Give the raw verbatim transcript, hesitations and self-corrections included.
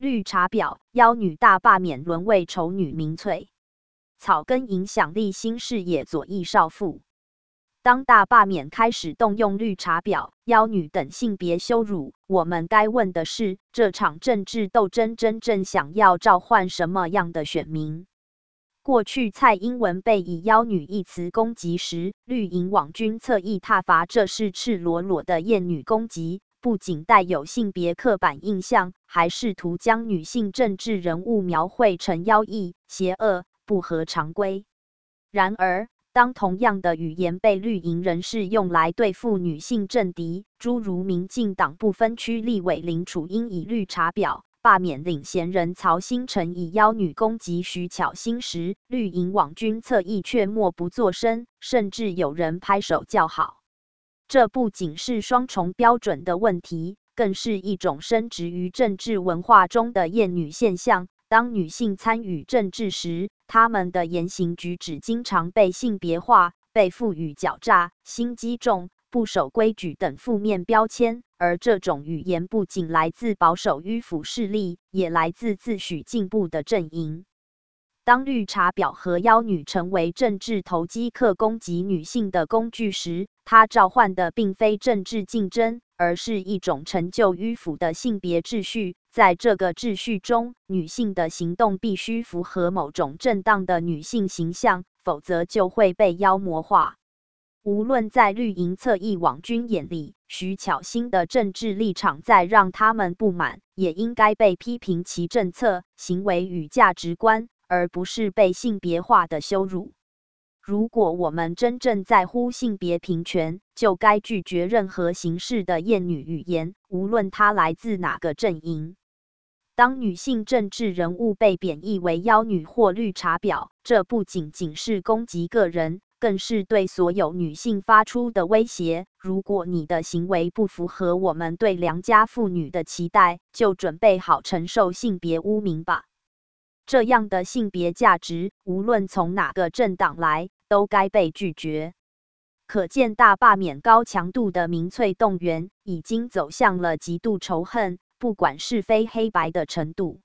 绿茶婊、妖女大罢免沦为丑女民粹。草根影响力新视野左翼少妇。当大罢免开始动用绿茶婊、妖女等性别羞辱，我们该问的是，这场政治斗争真正想要召唤什么样的选民？过去蔡英文被以妖女一词攻击时，绿营网军侧翼挞伐这是赤裸裸的厌女攻击，不仅带有性别刻板印象，还试图将女性政治人物描绘成妖异、邪恶、不合常规。然而，当同样的语言被绿营人士用来对付女性政敌，诸如民进党不分区立委林楚英以绿茶婊罢免领衔人曹新成以妖女攻击徐巧芯时，绿营网军侧翼却默不作声，甚至有人拍手叫好。这不仅是双重标准的问题，更是一种深植于政治文化中的厌女现象。当女性参与政治时，她们的言行举止经常被性别化，被赋予狡诈、心机重、不守规矩等负面标签，而这种语言不仅来自保守迂腐势力，也来自自诩进步的阵营。当绿茶婊和妖女成为政治投机客攻击女性的工具时，它召唤的并非政治竞争，而是一种陈旧迂腐的性别秩序。在这个秩序中，女性的行动必须符合某种正当的女性形象，否则就会被妖魔化。无论在绿营侧翼网军眼里，徐巧芯的政治立场再让他们不满，也应该被批评其政策、行为与价值观，而不是被性别化的羞辱。如果我们真正在乎性别平权，就该拒绝任何形式的厌女语言，无论它来自哪个阵营。当女性政治人物被贬义为妖女或绿茶婊，这不仅仅是攻击个人，更是对所有女性发出的威胁。如果你的行为不符合我们对良家妇女的期待，就准备好承受性别污名吧。这样的性别价值，无论从哪个政党来，都该被拒绝。可见大罢免高强度的民粹动员，已经走向了极度仇恨，不管是非黑白的程度。